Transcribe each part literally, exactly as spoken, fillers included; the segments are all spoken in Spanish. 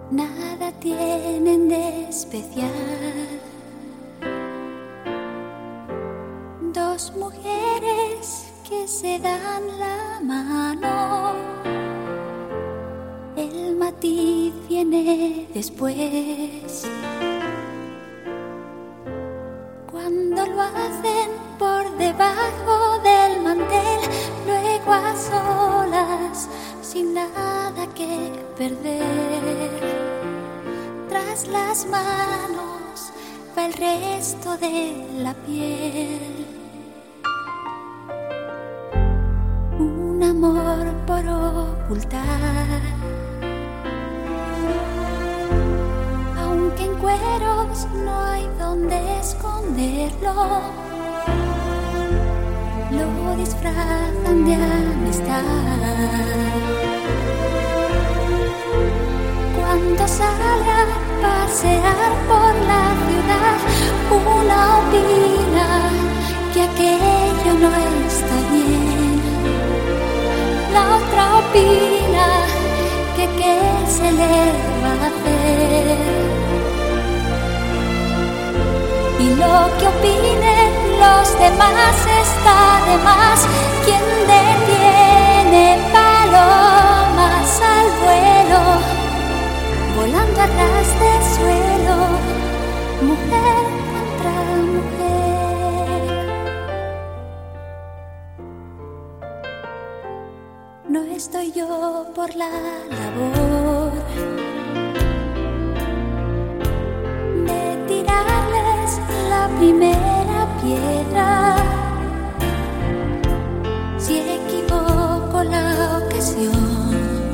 nada tienen de especial. Dos mujeres que se dan la mano, el matiz viene después. Cuando lo hacen por debajo del mantel, luego a solas, sin nada que perder. Tras las manos va el resto de la piel. Un amor por ocultar, aunque en cueros no hay donde esconderlo, lo disfrazan de amistad. Cuando sale a pasear por la ciudad, una opina que aquello no está bien, la otra opina que qué se le va a hacer. Y lo que opinen los demás está de más. Quien detiene palomas al vuelo, volando a ras de suelo, mujer contra mujer. No estoy yo por la labor de tirarles la primera piedra. Si equivoco la ocasión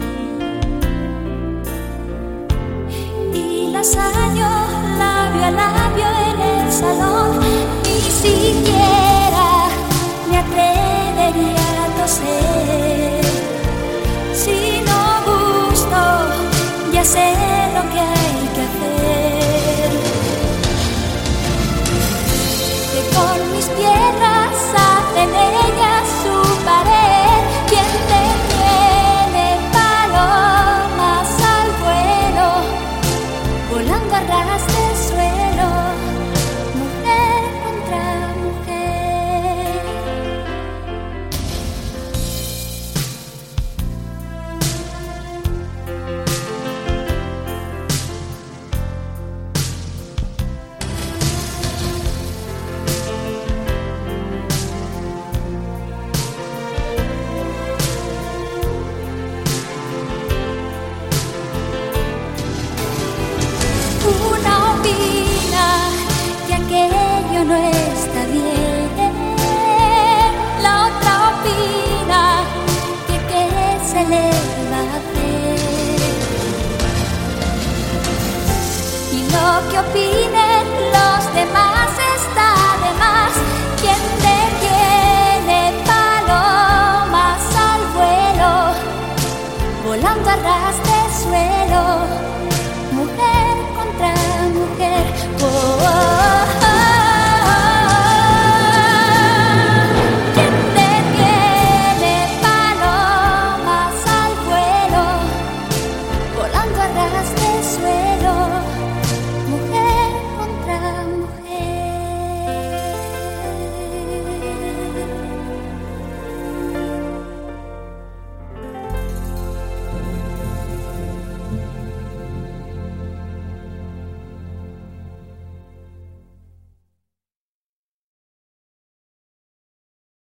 y las hallo labio a labio en el salón, ni siquiera me atrevería a toser. Si no gusto, ya sé lo que hay que hacer. Que con mis piedras hacen ellas su pared. Quien detiene palomas al vuelo, volando a ras del suelo, mujer contra mujer. Una opina que aquello no está bien, la otra opina que qué se le va a hacer. Y lo que opinen los demás está de más. Quien detiene palomas al vuelo, volando a ras de suelo, mujer contra mujer. Oh, oh, oh, oh. Quien detiene palomas al vuelo, volando a ras de